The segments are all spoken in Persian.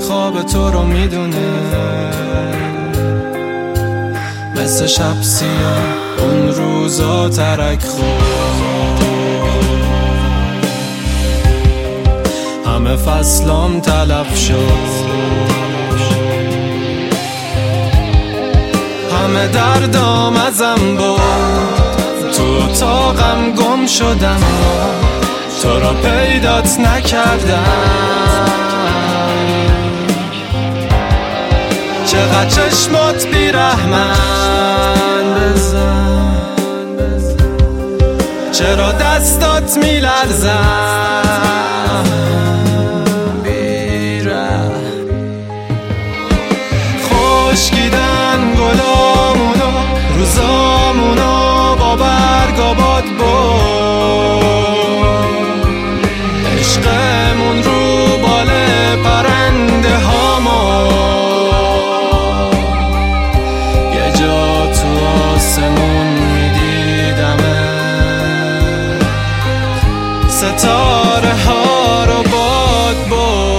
خواب تو رو میدونه، مثل شب سیاه اون روزا ترک خورد. همه فصلام تلف شد، همه دردام ازم برد، تو اتاقم گم شدم، تو را پیدات نکردم. چقدر چشمات بیرحمن بزن، چرا دستات میلرزن بیره. خشکیدن گلامونو، روزامونو با برگ آباد بود، عشقمون رو بال پرنده هامو، یه جا تو آسمون میدیدمت، ستاره ها رو باد بود.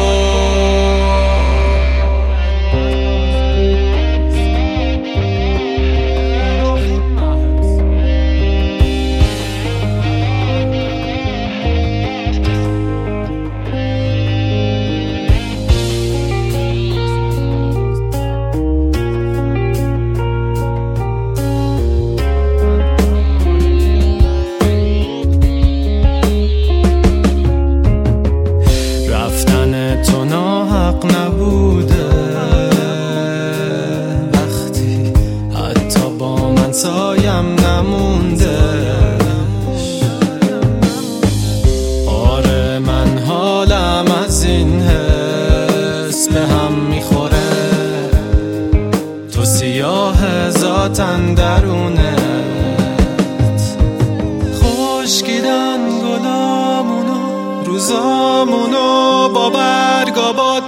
تو ناحق نبوده وقتی حتی با من سایم نمونده. آره من حالم از این حس به هم میخوره، تو سیاه ذاتن درونت. خشکیدن گلامونو، روزامونو با برگ آباد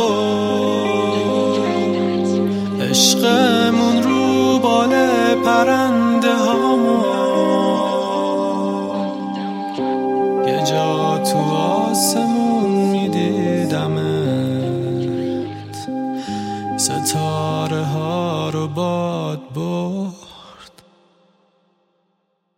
بود، عشقمون رو بال پرنده هامون، یه جا تو آسمون میدیدمت، ستاره ها رو باد بود.